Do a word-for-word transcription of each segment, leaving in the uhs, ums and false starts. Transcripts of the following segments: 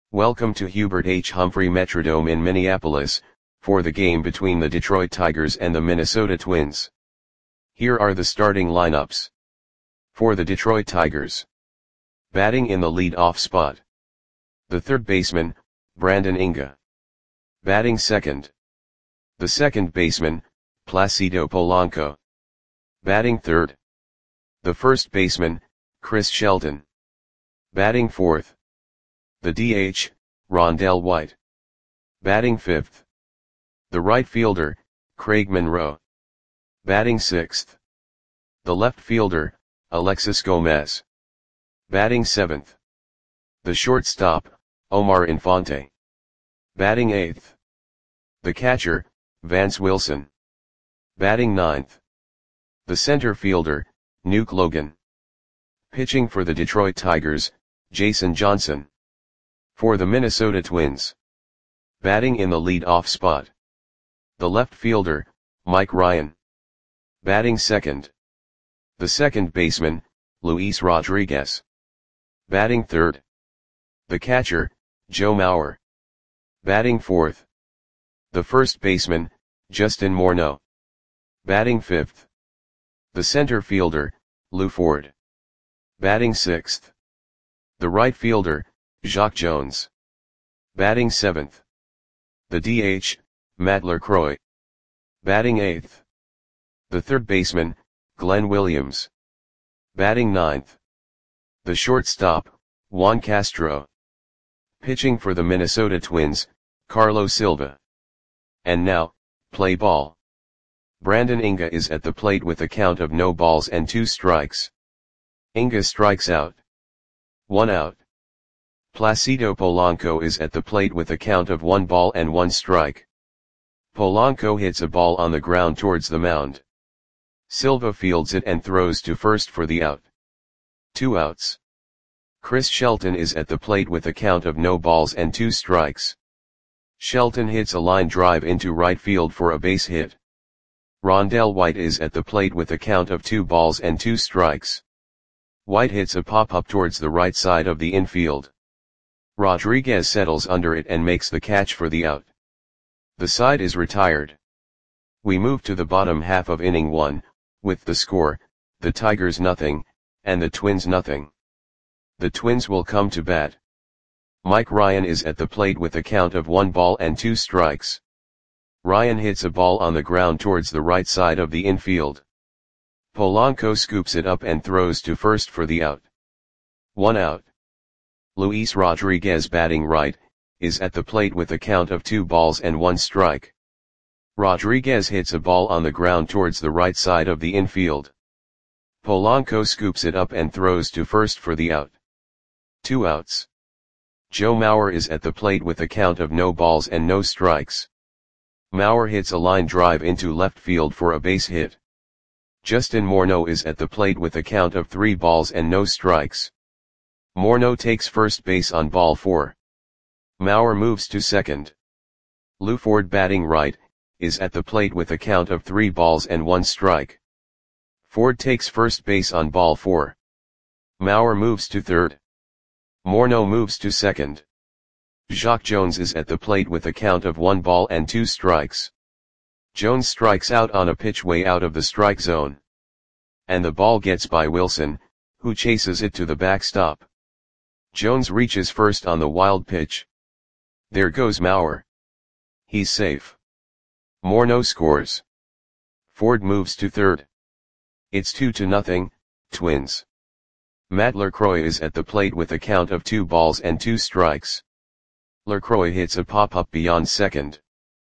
Welcome to Hubert H. Humphrey Metrodome in Minneapolis, for the game between the Detroit Tigers and the Minnesota Twins. Here are the starting lineups. For the Detroit Tigers. Batting in the lead-off spot. The third baseman, Brandon Inge. Batting second. The second baseman, Placido Polanco. Batting third. The first baseman, Chris Shelton. Batting fourth. The D H, Rondell White. Batting fifth. The right fielder, Craig Monroe. Batting sixth. The left fielder, Alexis Gomez. Batting seventh. The shortstop, Omar Infante. Batting eighth. The catcher, Vance Wilson. Batting ninth. The center fielder, Nuke Logan. Pitching for the Detroit Tigers, Jason Johnson. For the Minnesota Twins. Batting in the lead-off spot. The left fielder, Mike Ryan. Batting second. The second baseman, Luis Rodriguez. Batting third. The catcher, Joe Mauer. Batting fourth. The first baseman, Justin Morneau. Batting fifth. The center fielder, Lou Ford. Batting sixth. The right fielder, Jacque Jones. Batting seventh. The D H, Matt LaCroix. Batting eighth. The third baseman, Glenn Williams. Batting ninth. The shortstop, Juan Castro. Pitching for the Minnesota Twins, Carlos Silva. And now, play ball. Brandon Inge is at the plate with a count of no balls and two strikes. Inge strikes out. One out. Placido Polanco is at the plate with a count of one ball and one strike. Polanco hits a ball on the ground towards the mound. Silva fields it and throws to first for the out. Two outs. Chris Shelton is at the plate with a count of no balls and two strikes. Shelton hits a line drive into right field for a base hit. Rondell White is at the plate with a count of two balls and two strikes. White hits a pop-up towards the right side of the infield. Rodriguez settles under it and makes the catch for the out. The side is retired. We move to the bottom half of inning one, with the score, the Tigers nothing, and the Twins nothing. The Twins will come to bat. Mike Ryan is at the plate with a count of one ball and two strikes. Ryan hits a ball on the ground towards the right side of the infield. Polanco scoops it up and throws to first for the out. One out. Luis Rodriguez, batting right, is at the plate with a count of two balls and one strike. Rodriguez hits a ball on the ground towards the right side of the infield. Polanco scoops it up and throws to first for the out. Two outs. Joe Mauer is at the plate with a count of no balls and no strikes. Mauer hits a line drive into left field for a base hit. Justin Morneau is at the plate with a count of three balls and no strikes. Morneau takes first base on ball four. Mauer moves to second. Lou Ford, batting right, is at the plate with a count of three balls and one strike. Ford takes first base on ball four. Mauer moves to third. Morneau moves to second. Jacque Jones is at the plate with a count of one ball and two strikes. Jones strikes out on a pitch way out of the strike zone. And the ball gets by Wilson, who chases it to the backstop. Jones reaches first on the wild pitch. There goes Mauer. He's safe. Morneau scores. Ford moves to third. It's two to nothing, Twins. Matt LaCroix is at the plate with a count of two balls and two strikes. LaCroix hits a pop-up beyond second.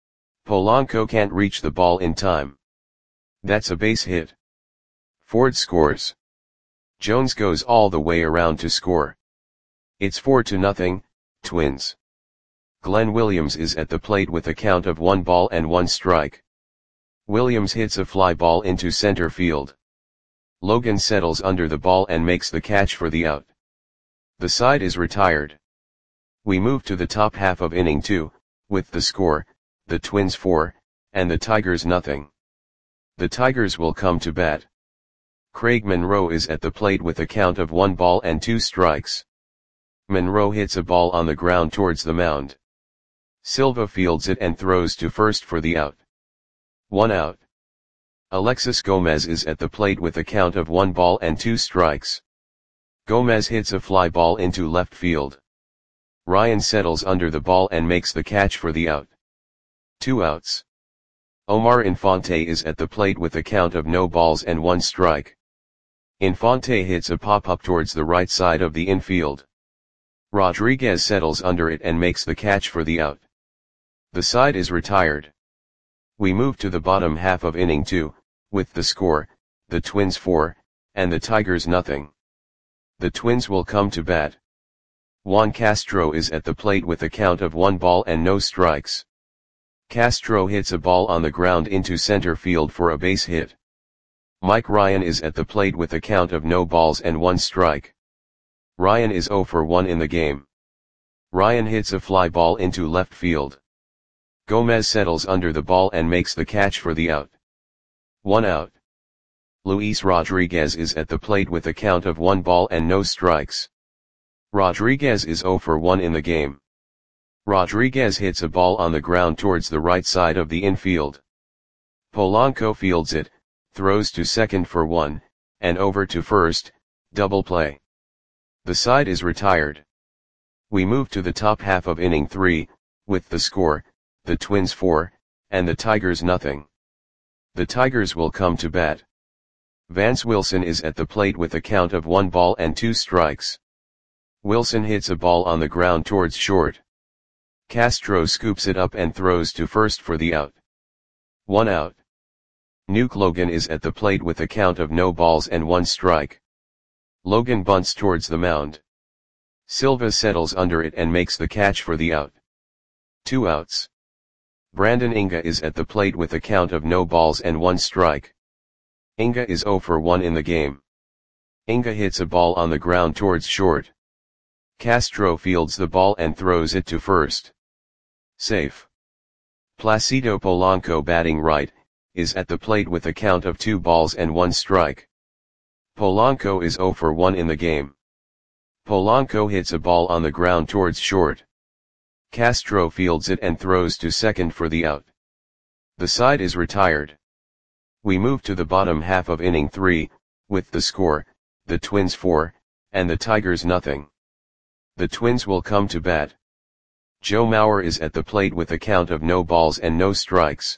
Polanco can't reach the ball in time. That's a base hit. Ford scores. Jones goes all the way around to score. It's four to nothing, Twins. Glenn Williams is at the plate with a count of one ball and one strike. Williams hits a fly ball into center field. Logan settles under the ball and makes the catch for the out. The side is retired. We move to the top half of inning two, with the score, the Twins four, and the Tigers nothing. The Tigers will come to bat. Craig Monroe is at the plate with a count of one ball and two strikes. Monroe hits a ball on the ground towards the mound. Silva fields it and throws to first for the out. One out. Alexis Gomez is at the plate with a count of one ball and two strikes. Gomez hits a fly ball into left field. Ryan settles under the ball and makes the catch for the out. Two outs. Omar Infante is at the plate with a count of no balls and one strike. Infante hits a pop-up towards the right side of the infield. Rodriguez settles under it and makes the catch for the out. The side is retired. We move to the bottom half of inning two, with the score, the Twins four, and the Tigers nothing. The Twins will come to bat. Juan Castro is at the plate with a count of one ball and no strikes. Castro hits a ball on the ground into center field for a base hit. Mike Ryan is at the plate with a count of no balls and one strike. Ryan is zero for one in the game. Ryan hits a fly ball into left field. Gomez settles under the ball and makes the catch for the out. One out. Luis Rodriguez is at the plate with a count of one ball and no strikes. Rodriguez is zero for one in the game. Rodriguez hits a ball on the ground towards the right side of the infield. Polanco fields it, throws to second for one, and over to first, double play. The side is retired. We move to the top half of inning three, with the score, the Twins four, and the Tigers nothing. The Tigers will come to bat. Vance Wilson is at the plate with a count of one ball and two strikes. Wilson hits a ball on the ground towards short. Castro scoops it up and throws to first for the out. One out. Nuke Logan is at the plate with a count of no balls and one strike. Logan bunts towards the mound. Silva settles under it and makes the catch for the out. Two outs. Brandon Inga is at the plate with a count of no balls and one strike. Inga is zero for one in the game. Inga hits a ball on the ground towards short. Castro fields the ball and throws it to first. Safe. Placido Polanco, batting right, is at the plate with a count of two balls and one strike. Polanco is zero for one in the game. Polanco hits a ball on the ground towards short. Castro fields it and throws to second for the out. The side is retired. We move to the bottom half of inning three, with the score, the Twins four, and the Tigers nothing. The Twins will come to bat. Joe Mauer is at the plate with a count of no balls and no strikes.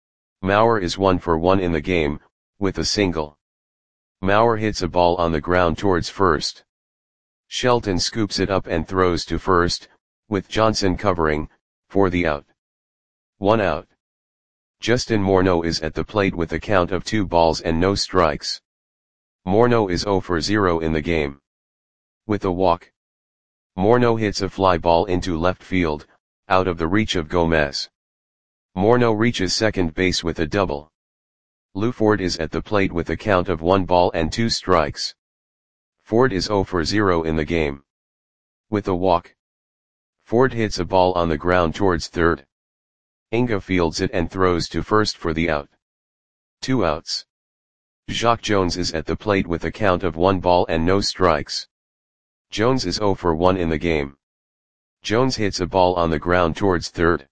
Mauer is one for one in the game, with a single. Mauer hits a ball on the ground towards first. Shelton scoops it up and throws to first, with Johnson covering, for the out. One out. Justin Morneau is at the plate with a count of two balls and no strikes. Morneau is zero for zero in the game. With a walk. Morneau hits a fly ball into left field, out of the reach of Gomez. Morneau reaches second base with a double. Lou Ford is at the plate with a count of one ball and two strikes. Ford is zero for zero in the game. With a walk. Ford hits a ball on the ground towards third. Inga fields it and throws to first for the out. Two outs. Jacque Jones is at the plate with a count of one ball and no strikes. Jones is zero for one in the game. Jones hits a ball on the ground towards third.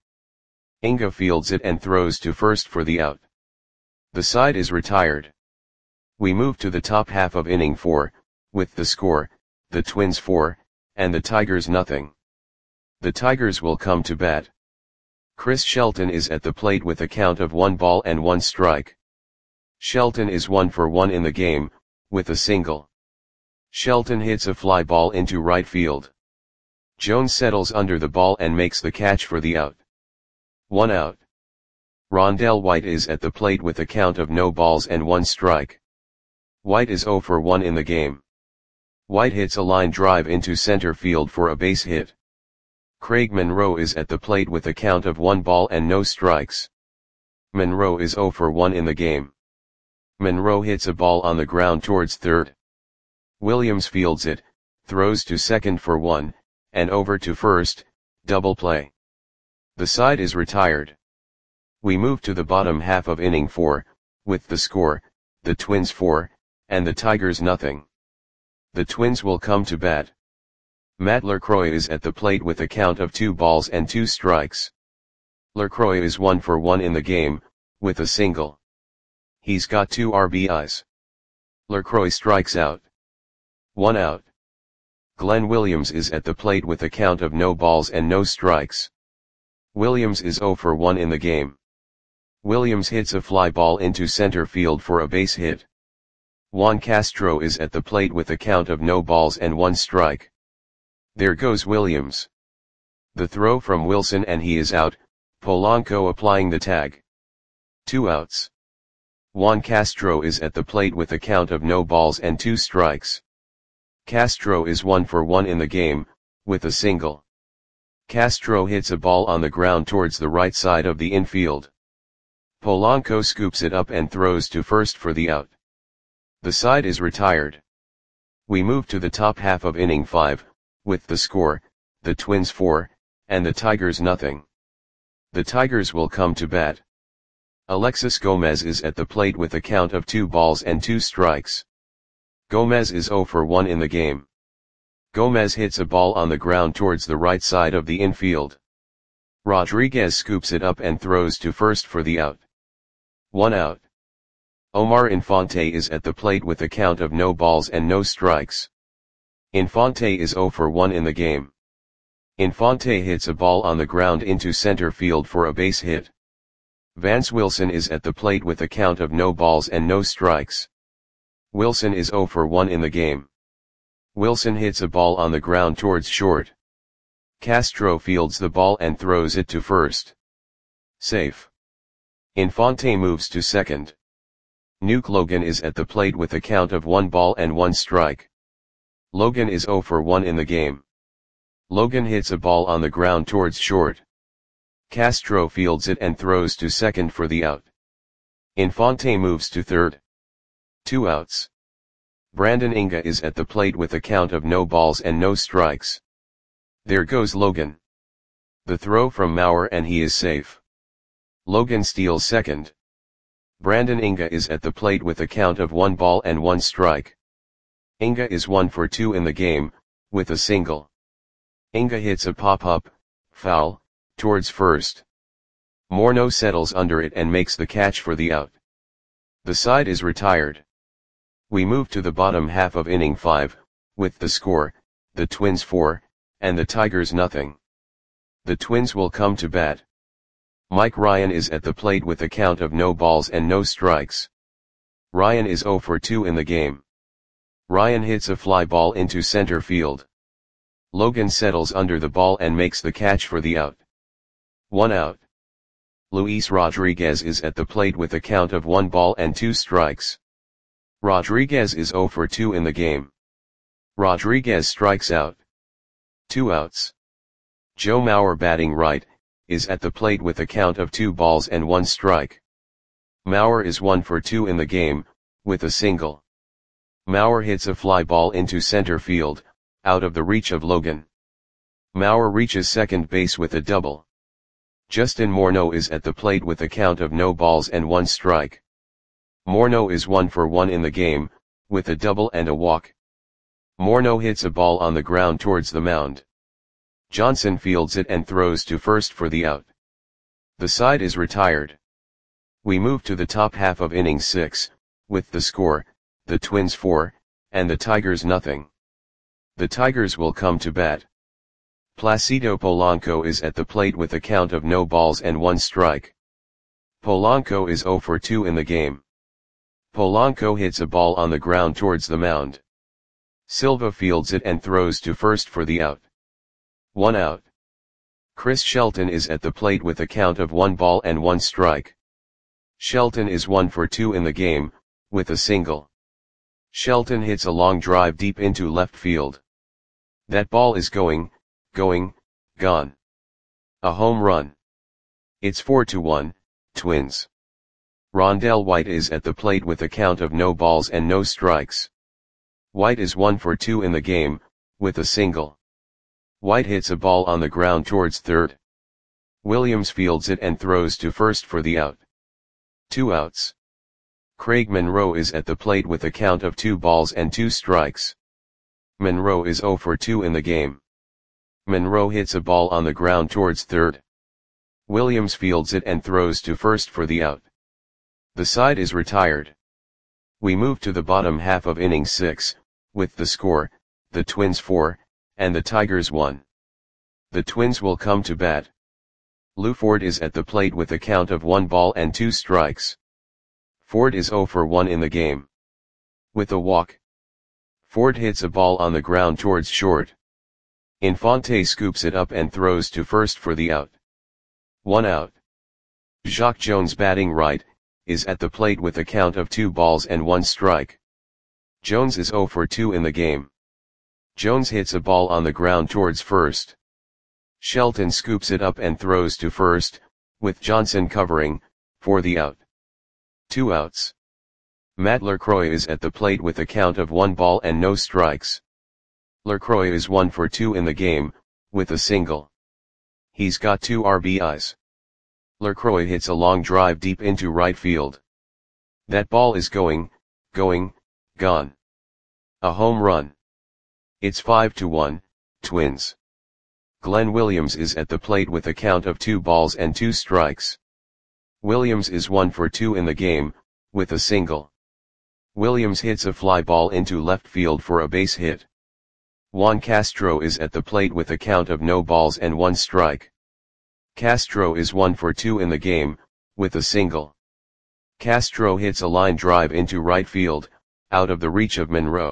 Inga fields it and throws to first for the out. The side is retired. We move to the top half of inning four, with the score, the Twins four, and the Tigers nothing. The Tigers will come to bat. Chris Shelton is at the plate with a count of one ball and one strike. Shelton is one for one in the game, with a single. Shelton hits a fly ball into right field. Jones settles under the ball and makes the catch for the out. One out. Rondell White is at the plate with a count of no balls and one strike. White is zero for one in the game. White hits a line drive into center field for a base hit. Craig Monroe is at the plate with a count of one ball and no strikes. Monroe is zero for one in the game. Monroe hits a ball on the ground towards third. Williams fields it, throws to second for one, and over to first, double play. The side is retired. We move to the bottom half of inning four, with the score, the Twins four, and the Tigers nothing. The Twins will come to bat. Matt Lacroix is at the plate with a count of two balls and two strikes. Lacroix is one for one in the game, with a single. He's got two R B Is. Lacroix strikes out. One out. Glenn Williams is at the plate with a count of no balls and no strikes. Williams is zero for one in the game. Williams hits a fly ball into center field for a base hit. Juan Castro is at the plate with a count of no balls and one strike. There goes Williams. The throw from Wilson and he is out, Polanco applying the tag. Two outs. Juan Castro is at the plate with a count of no balls and two strikes. Castro is one for one in the game, with a single. Castro hits a ball on the ground towards the right side of the infield. Polanco scoops it up and throws to first for the out. The side is retired. We move to the top half of inning five, with the score, the Twins four, and the Tigers nothing. The Tigers will come to bat. Alexis Gomez is at the plate with a count of two balls and two strikes. Gomez is zero for one in the game. Gomez hits a ball on the ground towards the right side of the infield. Rodriguez scoops it up and throws to first for the out. One out. Omar Infante is at the plate with a count of no balls and no strikes. Infante is zero for one in the game. Infante hits a ball on the ground into center field for a base hit. Vance Wilson is at the plate with a count of no balls and no strikes. Wilson is zero for one in the game. Wilson hits a ball on the ground towards short. Castro fields the ball and throws it to first. Safe. Infante moves to second. Nuke Logan is at the plate with a count of one ball and one strike. Logan is zero for one in the game. Logan hits a ball on the ground towards short. Castro fields it and throws to second for the out. Infante moves to third. Two outs. Brandon Inga is at the plate with a count of no balls and no strikes. There goes Logan. The throw from Mauer and he is safe. Logan steals second. Brandon Inga is at the plate with a count of one ball and one strike. Inga is one for two in the game, with a single. Inga hits a pop-up, foul, towards first. Morneau settles under it and makes the catch for the out. The side is retired. We move to the bottom half of inning five, with the score, the Twins four, and the Tigers nothing. The Twins will come to bat. Mike Ryan is at the plate with a count of no balls and no strikes. Ryan is zero for two in the game. Ryan hits a fly ball into center field. Logan settles under the ball and makes the catch for the out. One out. Luis Rodriguez is at the plate with a count of one ball and two strikes. Rodriguez is zero for two in the game. Rodriguez strikes out. Two outs. Joe Mauer, batting right, is at the plate with a count of two balls and one strike. Mauer is one for two in the game, with a single. Mauer hits a fly ball into center field, out of the reach of Logan. Mauer reaches second base with a double. Justin Morneau is at the plate with a count of no balls and one strike. Morneau is one for one in the game, with a double and a walk. Morneau hits a ball on the ground towards the mound. Johnson fields it and throws to first for the out. The side is retired. We move to the top half of inning six, with the score, the Twins four, and the Tigers nothing. The Tigers will come to bat. Placido Polanco is at the plate with a count of no balls and one strike. Polanco is zero for two in the game. Polanco hits a ball on the ground towards the mound. Silva fields it and throws to first for the out. One out. Chris Shelton is at the plate with a count of one ball and one strike. Shelton is one for two in the game, with a single. Shelton hits a long drive deep into left field. That ball is going, going, gone. A home run. It's four to one, Twins. Rondell White is at the plate with a count of no balls and no strikes. White is one for two in the game, with a single. White hits a ball on the ground towards third. Williams fields it and throws to first for the out. Two outs. Craig Monroe is at the plate with a count of two balls and two strikes. Monroe is zero for two in the game. Monroe hits a ball on the ground towards third. Williams fields it and throws to first for the out. The side is retired. We move to the bottom half of inning six, with the score, the Twins four, and the Tigers one. The Twins will come to bat. Lew Ford is at the plate with a count of one ball and two strikes. Ford is oh for one in the game. With a walk, Ford hits a ball on the ground towards short. Infante scoops it up and throws to first for the out. One out. Jacque Jones, batting right, is at the plate with a count of two balls and one strike. Jones is oh for two in the game. Jones hits a ball on the ground towards first. Shelton scoops it up and throws to first, with Johnson covering, for the out. Two outs. Matt LaCroix is at the plate with a count of one ball and no strikes. LaCroix is one for two in the game, with a single. He's got two R B Is. LaCroix hits a long drive deep into right field. That ball is going, going, gone. A home run. It's five to one, Twins. Glenn Williams is at the plate with a count of two balls and two strikes. Williams is one for two in the game, with a single. Williams hits a fly ball into left field for a base hit. Juan Castro is at the plate with a count of no balls and one strike. Castro is one for two in the game, with a single. Castro hits a line drive into right field, out of the reach of Monroe.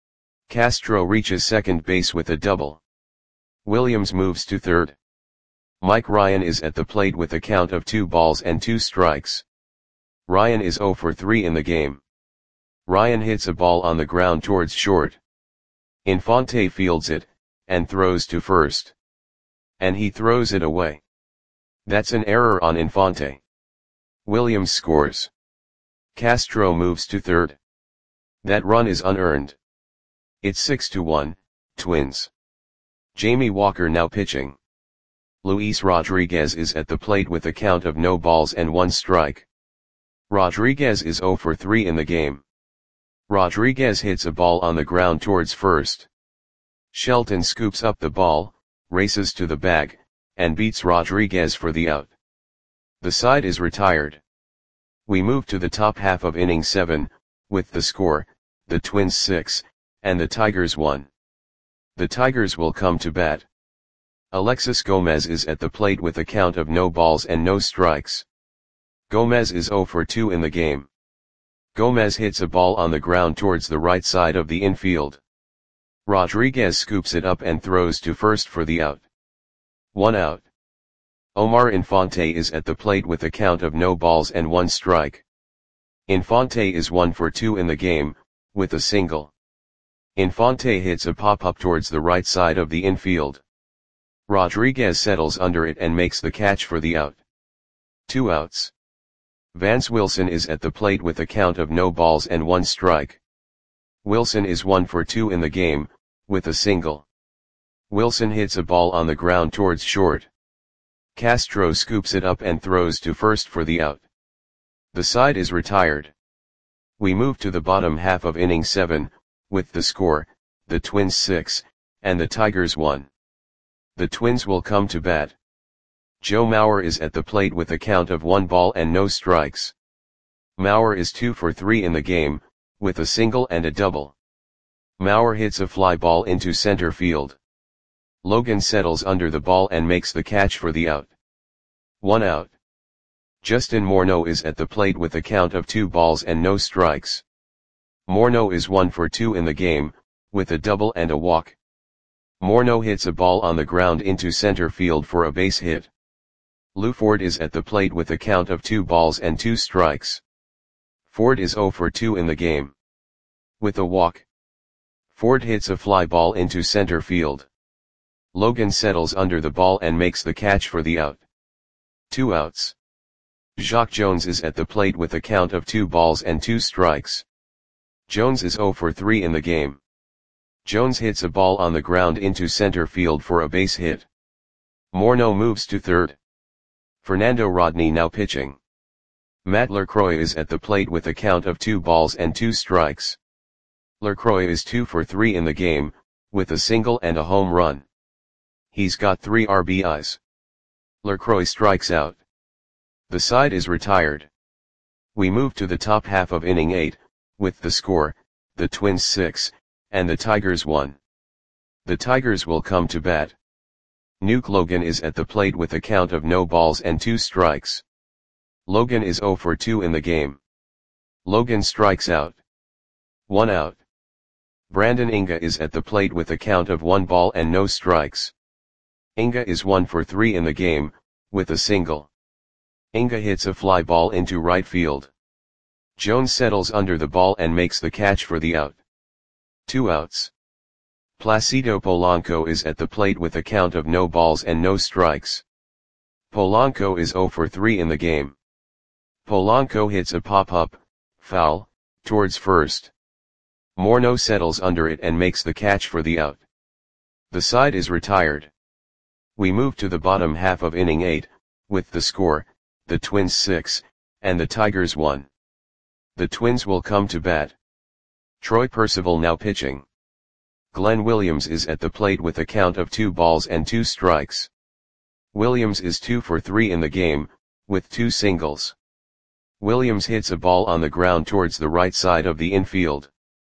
Castro reaches second base with a double. Williams moves to third. Mike Ryan is at the plate with a count of two balls and two strikes. Ryan is oh for three in the game. Ryan hits a ball on the ground towards short. Infante fields it, and throws to first. And he throws it away. That's an error on Infante. Williams scores. Castro moves to third. That run is unearned. It's six to one, Twins. Jamie Walker now pitching. Luis Rodriguez is at the plate with a count of no balls and one strike. Rodriguez is oh for three in the game. Rodriguez hits a ball on the ground towards first. Shelton scoops up the ball, races to the bag, and beats Rodriguez for the out. The side is retired. We move to the top half of inning seven, with the score, the Twins six, and the Tigers one. The Tigers will come to bat. Alexis Gomez is at the plate with a count of no balls and no strikes. Gomez is oh for two in the game. Gomez hits a ball on the ground towards the right side of the infield. Rodriguez scoops it up and throws to first for the out. One out. Omar Infante is at the plate with a count of no balls and one strike. Infante is one for two in the game, with a single. Infante hits a pop-up towards the right side of the infield. Rodriguez settles under it and makes the catch for the out. Two outs. Vance Wilson is at the plate with a count of no balls and one strike. Wilson is one for two in the game, with a single. Wilson hits a ball on the ground towards short. Castro scoops it up and throws to first for the out. The side is retired. We move to the bottom half of inning seven, with the score, the Twins six, and the Tigers one. The Twins will come to bat. Joe Mauer is at the plate with a count of one ball and no strikes. Mauer is two for three in the game, with a single and a double. Mauer hits a fly ball into center field. Logan settles under the ball and makes the catch for the out. One out. Justin Morneau is at the plate with a count of two balls and no strikes. Morneau is one for two in the game, with a double and a walk. Morneau hits a ball on the ground into center field for a base hit. Lew Ford is at the plate with a count of two balls and two strikes. Ford is oh for two in the game. With a walk, Ford hits a fly ball into center field. Logan settles under the ball and makes the catch for the out. Two outs. Jacque Jones is at the plate with a count of two balls and two strikes. Jones is oh for three in the game. Jones hits a ball on the ground into center field for a base hit. Morneau moves to third. Fernando Rodney now pitching. Matt LaCroix is at the plate with a count of two balls and two strikes. LaCroix is two for three in the game, with a single and a home run. He's got three R B Is. LaCroix strikes out. The side is retired. We move to the top half of inning eight, with the score, the Twins six, and the Tigers one. The Tigers will come to bat. Nuke Logan is at the plate with a count of no balls and two strikes. Logan is zero for two in the game. Logan strikes out. One out. Brandon Inga is at the plate with a count of one ball and no strikes. Inga is one for three in the game, with a single. Inga hits a fly ball into right field. Jones settles under the ball and makes the catch for the out. Two outs. Placido Polanco is at the plate with a count of no balls and no strikes. Polanco is zero for three in the game. Polanco hits a pop-up, foul, towards first. Morneau settles under it and makes the catch for the out. The side is retired. We move to the bottom half of inning eight, with the score, the Twins six, and the Tigers one. The Twins will come to bat. Troy Percival now pitching. Glenn Williams is at the plate with a count of two balls and two strikes. Williams is two for three in the game, with two singles. Williams hits a ball on the ground towards the right side of the infield.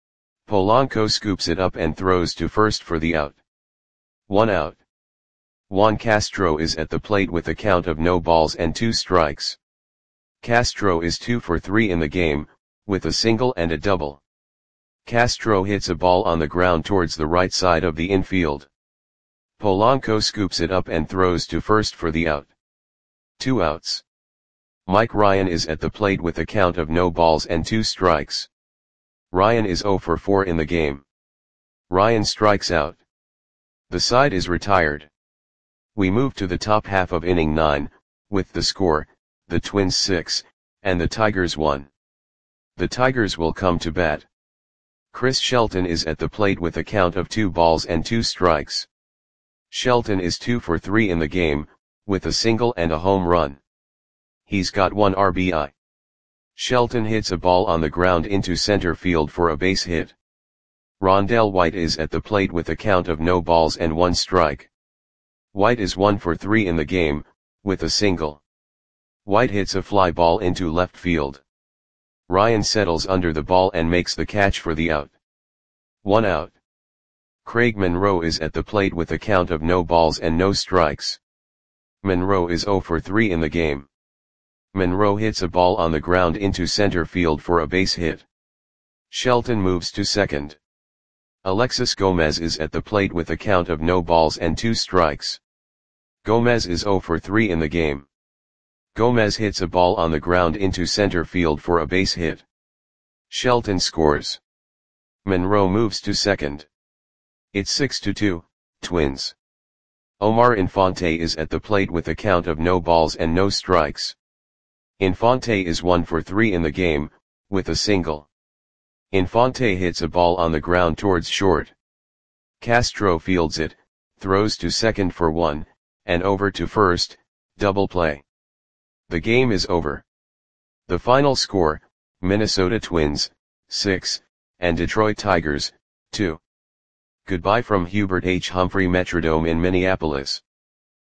Polanco scoops it up and throws to first for the out. One out. Juan Castro is at the plate with a count of no balls and two strikes. Castro is two for three in the game, with a single and a double. Castro hits a ball on the ground towards the right side of the infield. Polanco scoops it up and throws to first for the out. Two outs. Mike Ryan is at the plate with a count of no balls and two strikes. Ryan is zero for four in the game. Ryan strikes out. The side is retired. We move to the top half of inning nine, with the score, the Twins six, and the Tigers one. The Tigers will come to bat. Chris Shelton is at the plate with a count of two balls and two strikes. Shelton is two for three in the game, with a single and a home run. He's got one R B I. Shelton hits a ball on the ground into center field for a base hit. Rondell White is at the plate with a count of no balls and one strike. White is one for three in the game, with a single. White hits a fly ball into left field. Ryan settles under the ball and makes the catch for the out. One out. Craig Monroe is at the plate with a count of no balls and no strikes. Monroe is zero for three in the game. Monroe hits a ball on the ground into center field for a base hit. Shelton moves to second. Alexis Gomez is at the plate with a count of no balls and two strikes. Gomez is zero for three in the game. Gomez hits a ball on the ground into center field for a base hit. Shelton scores. Monroe moves to second. It's six to two, Twins. Omar Infante is at the plate with a count of no balls and no strikes. Infante is one for three in the game, with a single. Infante hits a ball on the ground towards short. Castro fields it, throws to second for one, and over to first, double play. The game is over. The final score, Minnesota Twins, six, and Detroit Tigers, two. Goodbye from Hubert H. Humphrey Metrodome in Minneapolis.